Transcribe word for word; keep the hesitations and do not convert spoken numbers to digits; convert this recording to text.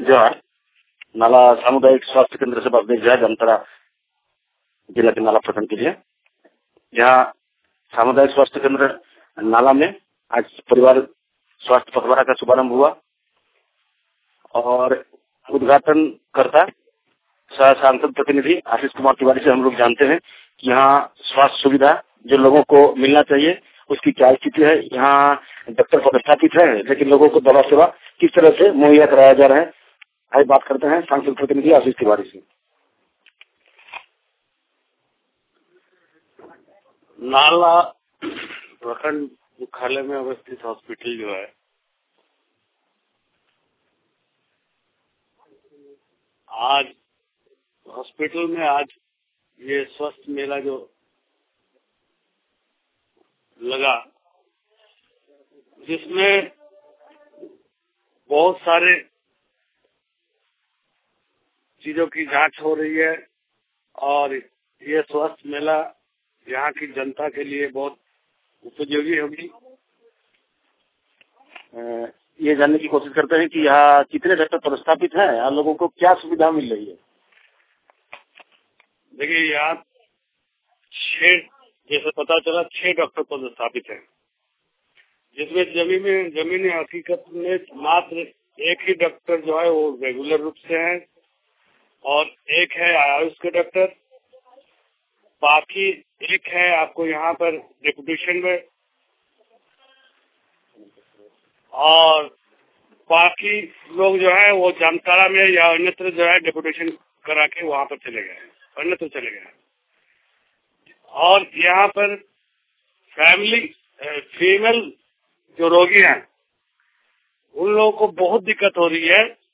जो है नाला सामुदायिक स्वास्थ्य केंद्र से बात जो है जामताड़ा जिला के नाला प्रखंड के लिए। यहाँ सामुदायिक स्वास्थ्य केंद्र नाला में आज परिवार स्वास्थ्य पखवाड़ा का शुभारंभ हुआ और उद्घाटन करता सह सांसद प्रतिनिधि आशीष कुमार तिवारी से हम लोग जानते हैं कि यहाँ स्वास्थ्य सुविधा जो लोगों को मिलना चाहिए उसकी क्या स्थिति है। यहाँ डॉक्टर पदस्थापित है, लेकिन लोगों को दवा सेवा किस तरह से मुहैया कराया जा रहा है, आइए बात करते हैं सांसद प्रतिनिधि आशीष तिवारी से। नाला प्रखंड मुख्यालय में अवस्थित हॉस्पिटल जो है आज हॉस्पिटल में आज ये स्वास्थ्य मेला जो लगा, जिसमें बहुत सारे चीजों की जांच हो रही है और ये स्वास्थ्य मेला यहाँ की जनता के लिए बहुत उपयोगी होगी। ये जानने की कोशिश करते हैं कि यहाँ कितने डॉक्टर पदस्थापित हैं और लोगों को क्या सुविधा मिल रही है। देखिए यहाँ छह, जैसे पता चला छह डॉक्टर पदस्थापित हैं, जिसमें जमीन में जमीन हकीकत में मात्र एक ही डॉक्टर जो है वो रेगुलर रूप से है और एक है आयुष के डॉक्टर, बाकी एक है आपको यहाँ पर डेपुटेशन में और बाकी लोग जो है वो जामताड़ा में या अन्यत्र जो है डेपुटेशन करा के वहाँ पर चले गए, अन्यत्र चले गए। और यहाँ पर फैमिली फीमेल जो रोगी हैं उन लोगों को बहुत दिक्कत हो रही है